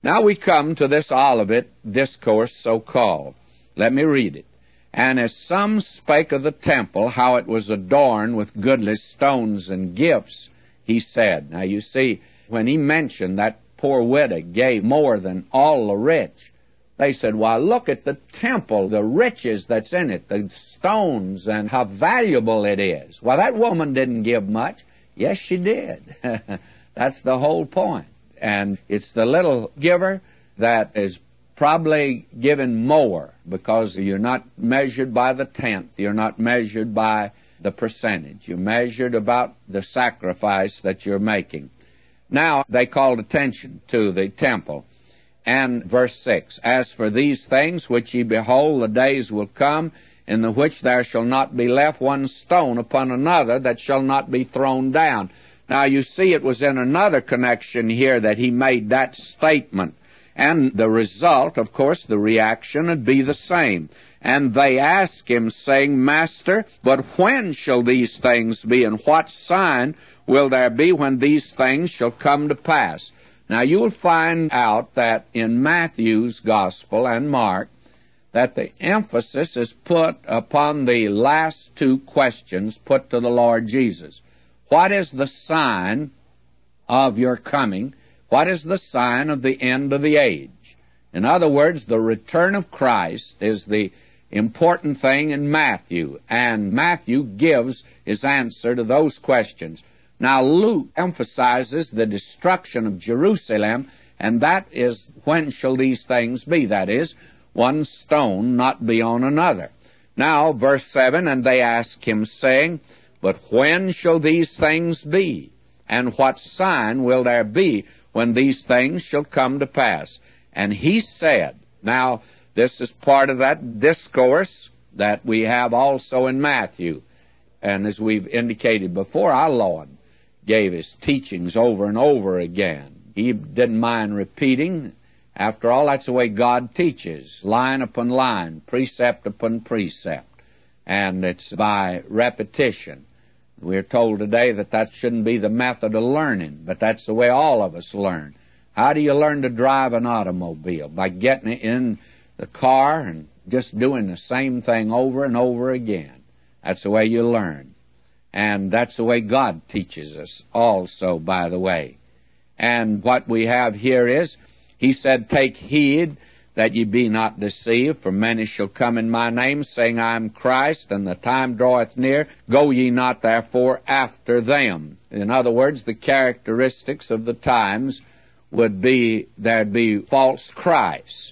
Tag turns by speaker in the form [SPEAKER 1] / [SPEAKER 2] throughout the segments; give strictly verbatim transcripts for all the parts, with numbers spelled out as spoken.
[SPEAKER 1] Now we come to this Olivet discourse so-called. Let me read it. And as some spake of the temple, how it was adorned with goodly stones and gifts, he said. Now you see, when he mentioned that poor widow gave more than all the rich, they said, well, look at the temple, the riches that's in it, the stones, and how valuable it is. Well, that woman didn't give much. Yes, she did. That's the whole point. And it's the little giver that is probably given more, because you're not measured by the tenth. You're not measured by the percentage. You're measured about the sacrifice that you're making. Now, they called attention to the temple. And verse six, as for these things which ye behold, the days will come, in the which there shall not be left one stone upon another that shall not be thrown down. Now, you see, it was in another connection here that he made that statement. And the result, of course, the reaction would be the same. And they ask him, saying, Master, but when shall these things be, and what sign will there be when these things shall come to pass? Now, you'll find out that in Matthew's Gospel and Mark, that the emphasis is put upon the last two questions put to the Lord Jesus. What is the sign of your coming? What is the sign of the end of the age? In other words, the return of Christ is the important thing in Matthew, and Matthew gives his answer to those questions. Now, Luke emphasizes the destruction of Jerusalem, and that is, when shall these things be? That is, one stone not be on another. Now, verse seven, and they ask him, saying, but when shall these things be? And what sign will there be when these things shall come to pass? And he said, now, this is part of that discourse that we have also in Matthew. And as we've indicated before, our Lord gave his teachings over and over again. He didn't mind repeating. After all, that's the way God teaches, line upon line, precept upon precept. And it's by repetition. We're told today that that shouldn't be the method of learning, but that's the way all of us learn. How do you learn to drive an automobile? By getting in the car and just doing the same thing over and over again. That's the way you learn. And that's the way God teaches us also, by the way. And what we have here is, he said, take heed that ye be not deceived, for many shall come in my name, saying, I am Christ, and the time draweth near. Go ye not therefore after them. In other words, the characteristics of the times would be, there'd be false Christs.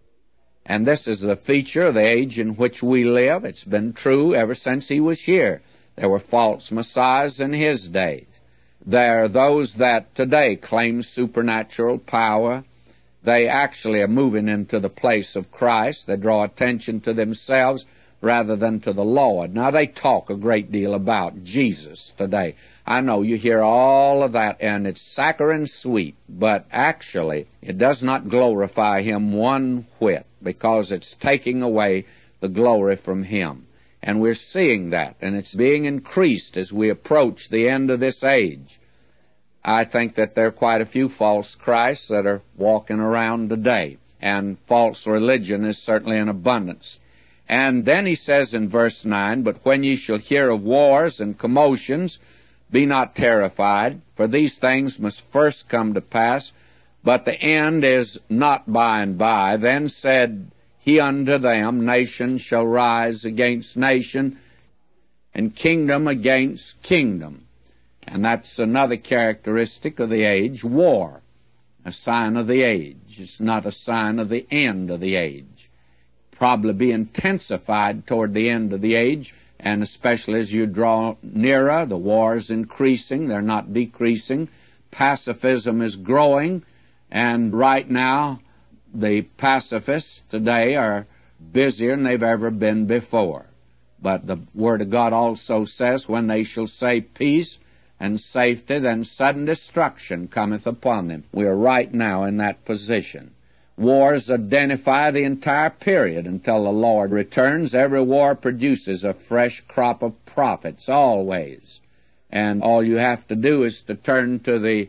[SPEAKER 1] And this is the feature of the age in which we live. It's been true ever since he was here. There were false messiahs in his day. There are those that today claim supernatural power. They actually are moving into the place of Christ. They draw attention to themselves rather than to the Lord. Now, they talk a great deal about Jesus today. I know you hear all of that, and it's saccharine sweet, but actually it does not glorify him one whit, because it's taking away the glory from him. And we're seeing that, and it's being increased as we approach the end of this age. I think that there are quite a few false Christs that are walking around today, and false religion is certainly in abundance. And then he says in verse nine, but when ye shall hear of wars and commotions, be not terrified, for these things must first come to pass, but the end is not by and by. Then said he unto them, nation shall rise against nation, and kingdom against kingdom. And that's another characteristic of the age, war, a sign of the age. It's not a sign of the end of the age. Probably be intensified toward the end of the age, and especially as you draw nearer, the war's increasing, they're not decreasing. Pacifism is growing, and right now the pacifists today are busier than they've ever been before. But the Word of God also says, when they shall say peace and safety, then sudden destruction cometh upon them. We are right now in that position. Wars identify the entire period until the Lord returns. Every war produces a fresh crop of prophets, always. And all you have to do is to turn to the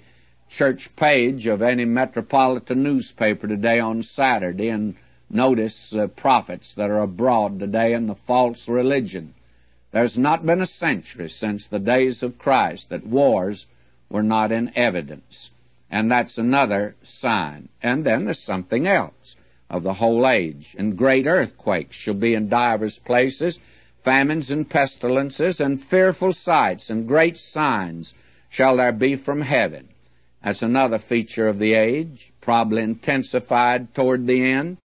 [SPEAKER 1] church page of any metropolitan newspaper today on Saturday and notice uh, prophets that are abroad today in the false religion. There's not been a century since the days of Christ that wars were not in evidence. And that's another sign. And then there's something else of the whole age. And great earthquakes shall be in divers places, famines and pestilences, and fearful sights, and great signs shall there be from heaven. That's another feature of the age, probably intensified toward the end.